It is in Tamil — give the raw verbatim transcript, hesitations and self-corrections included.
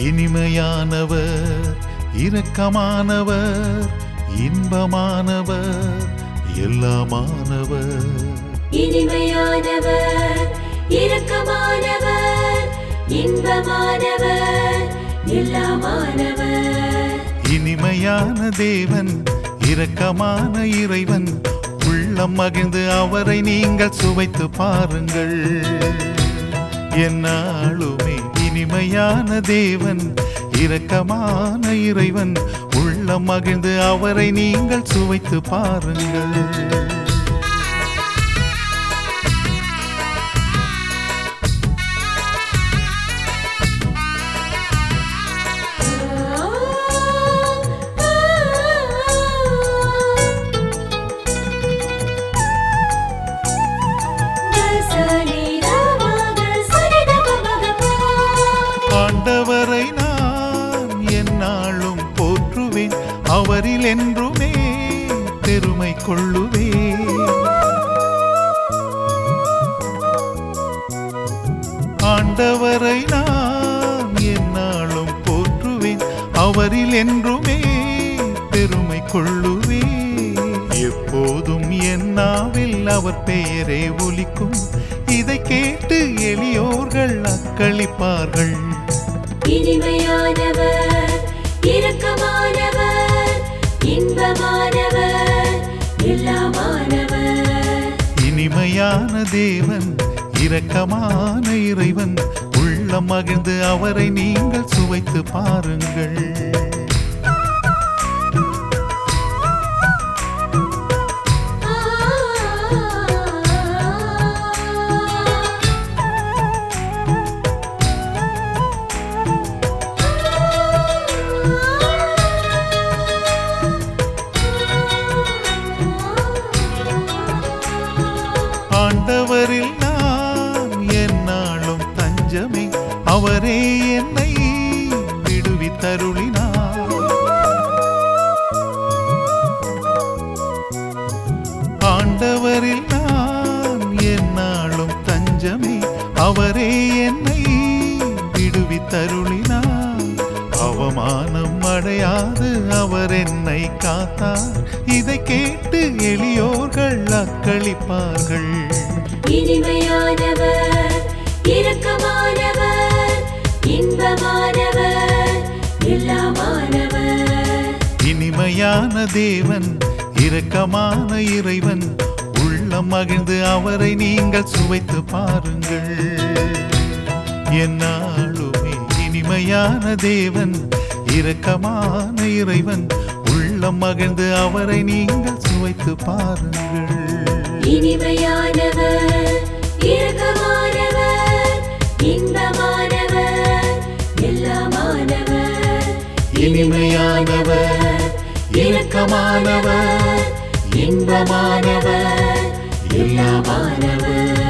இனிமையானவர், இரக்கமானவர், இன்பமானவர், எல்லாமானவர். இனிமையானவர், இரக்கமானவர், இன்பமானவர், எல்லாமானவர். இனிமையான தேவன், இரக்கமான இறைவன், உள்ளம் மகிழ்ந்து அவரை நீங்கள் சுவைத்து பாருங்கள். என்னாலுமே இனிமையான தேவன், இரக்கமான இறைவன், உள்ளம் மகிழ்ந்து அவரை நீங்கள் சுவைத்து பாருங்கள். ஆண்டவரை நான் எந்நாளும் போற்றுவேன், அவரில் என்றுமே பெருமை கொள்ளுவேன். ஆண்டவரை நான் எந்நாளும் போற்றுவேன், அவரில் என்றுமே பெருமை கொள்ளுவேன். எப்போதும் என் நாவில் அவர் பெயரே ஒலிக்கும், இதை கேட்டு எளியோர்கள் அக்களிப்பார்கள். இனிமையானவர், இரக்கமானவர், இன்பமானவர், எல்லாமானவர். இனிமையான தேவன், இரக்கமான இறைவன், உள்ளம் மகிழ்ந்து அவரை நீங்கள் சுவைத்து பாருங்கள். ஆண்டவரில் நான் எந்நாளும் தஞ்சமே, அவரே என்னை விடுவித்தருளினார். ஆண்டவரில் நான் எந்நாளும் தஞ்சமே, அவரே என்னை விடுவித்தருளினார். அவமானம் அடையாது அவர் என்னை காத்தார், இதை கேட்டு எளியோர்கள் அக்களிப்பார்கள். இனிமையானவர், இரக்கமானவர், இன்பமானவர், எல்லாமானவர். இனிமையான தேவன், இரக்கமான இறைவன், உள்ளம் மகிழ்ந்து அவரை நீங்கள் சுவைத்து பாருங்கள். எந்நாளுமே இனிமையான தேவன், இரக்கமான இறைவன், உள்ளம் மகிழ்ந்து அவரை நீங்கள் சுவைத்து பாருங்கள். இனிமையானவர், இரக்கமானவர், இன்பமானவர், எல்லாமானவர். இனிமையானவர், இரக்கமானவர், இன்பமானவர், எல்லாமானவர்.